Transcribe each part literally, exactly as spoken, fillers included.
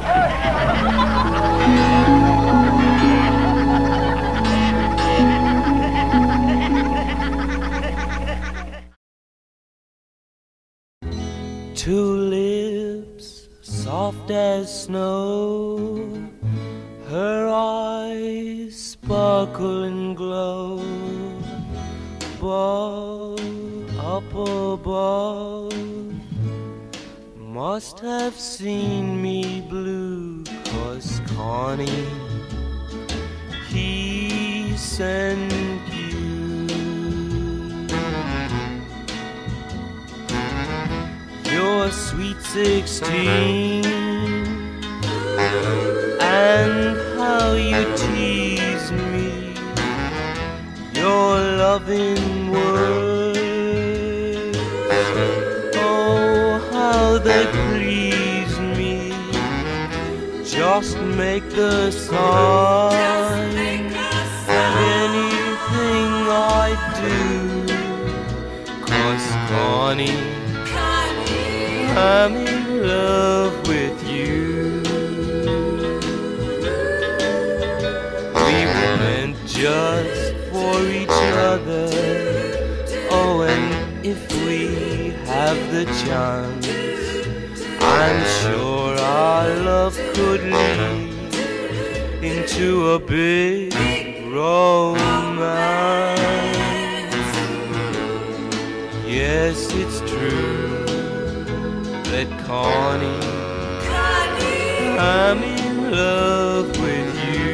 Two lips soft as snow, her eyes sparkle and glow, but up above must have seen me blue, 'cause Connie, he sent you. You're sweet sixteen, and how you tease me, your loving words, oh how they please me. Just make the sign, anything I do, 'cause Connie, I'm in love with you. We were meant just for each other. Oh, and if we have the chance, I'm sure our love could lead into a big romance. Yes, it's true that Connie, Connie, I'm in love with you.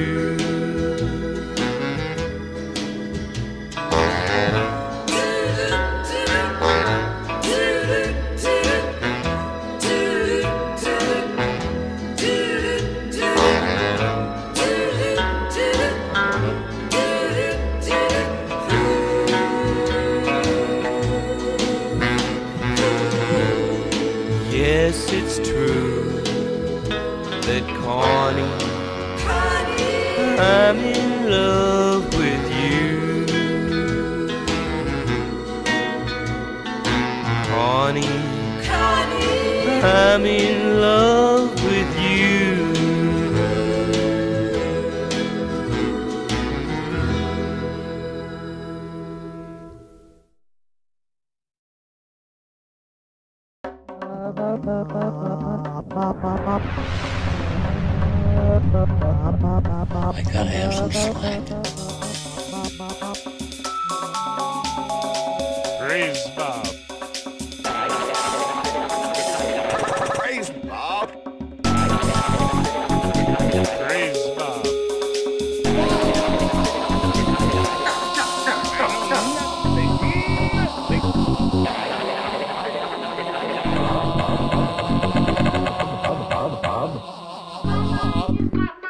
Yes, it's true that Connie, Connie, I'm in love with you. Connie, Connie, I'm in love with you. I gotta have some slack. Praise Bob. Praise Bob. Praise Bob.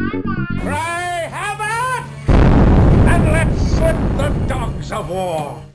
Cry havoc, and let's put the dogs of war.